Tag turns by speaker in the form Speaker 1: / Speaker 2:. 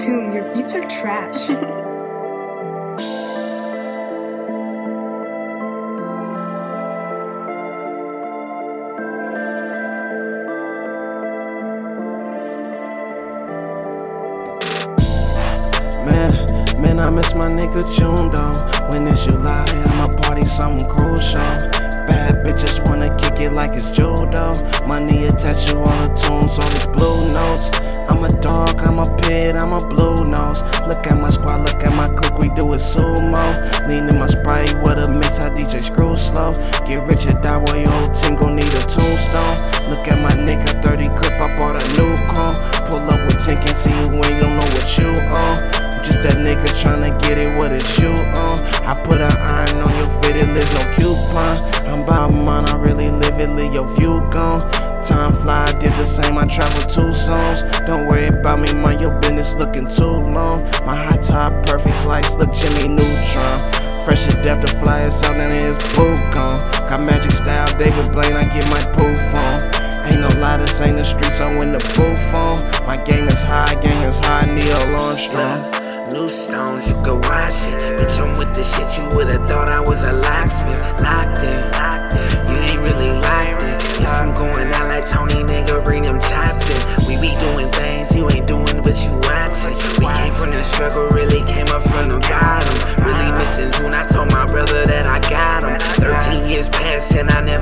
Speaker 1: Tomb, your beats are trash.
Speaker 2: Man, I miss my nigga June though. When it's July, I'ma party something crucial. Bad bitches wanna kick it like it's judo. Money attached to all the tunes, all these blue notes. I'm a dog, I'm a pit, I'm a blue nose. Look at my squad, look at my clique, we do it sumo. Lean in my Sprite with a mix, I DJ screw slow. Get rich or die, boy, your whole team gon' need a tombstone. Look at my nigga, 30 clip, I bought a new cone. Pull up with 10, can't see you when you don't know what you on. Just that nigga tryna get it with a shoe on. I put an iron on your fitted list, no coupon. I'm about mine, I really live it, leave your view gone. Time fly, I did the same, I traveled 2 songs. Don't worry about me, mind your business looking too long. My high top, perfect slice, look Jimmy Neutron. Fresh to death, the flyers out and his boot gone. Got magic style, David Blaine, I get my poof on. Ain't no lie, this ain't the streets, I win the booth on. My game is high, Neil Armstrong.
Speaker 3: New stones, you can watch it. Bitch, I'm with the shit, you would've thought I was a locksmith. Locked in, you ain't really locked in. If I'm going out like Tony, nigga, bring them chops in. We be doing things you ain't doing, but you watching. We came from the struggle, really came up from the bottom. Really missing June, I told my brother that I got him. 13 years passed and I never